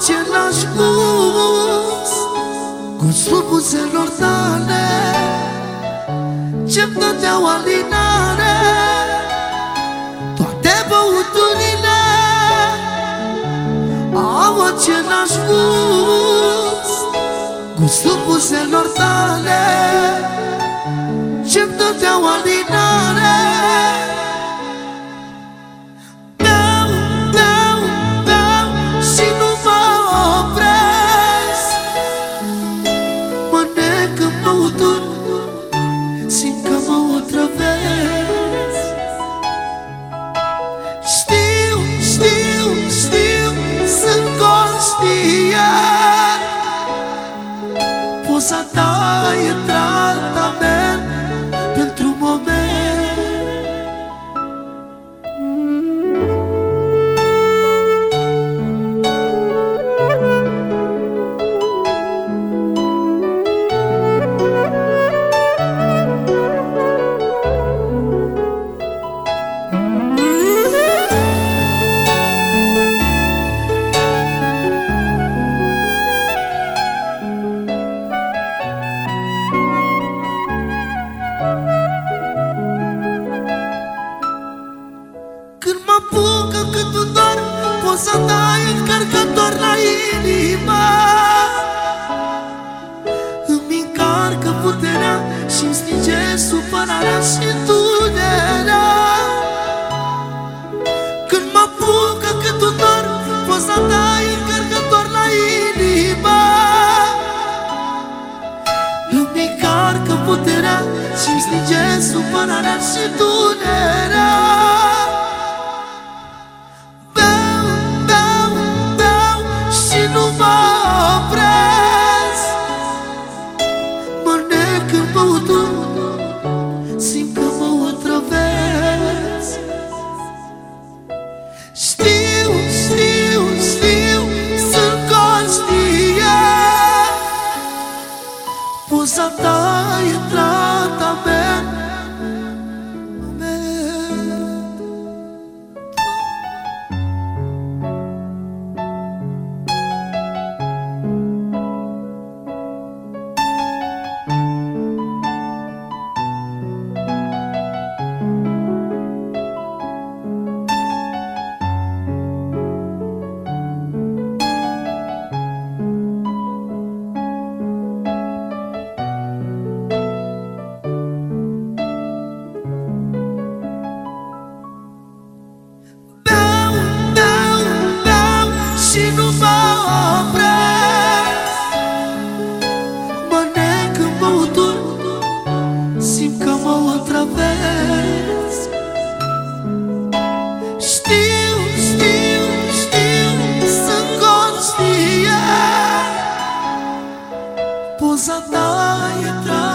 același gust, gustul buzelor tale ce-mi dădeau alinare. Toate băuturile au același gust, gustul buzelor tale ce-mi dădeau alinare. Poza ta e tratament pentru moment. Când mă apucă cât un dor, poza ta e încărcător la inima. Îmi încarcă puterea și-mi stinge supărarea și durerea. Când mă apucă cât un dor, poza ta e încărcător la inima. Îmi încarcă puterea și-mi stinge supărarea și durerea. Simt că mă otrăvesc. Știu, știu, știu, sunt conștient. Poza ta e tratament. Și nu mă opresc. Mă nec în băuturi, simt că mă otrăvesc. Știu, știu, știu, sunt conștient. Poza ta e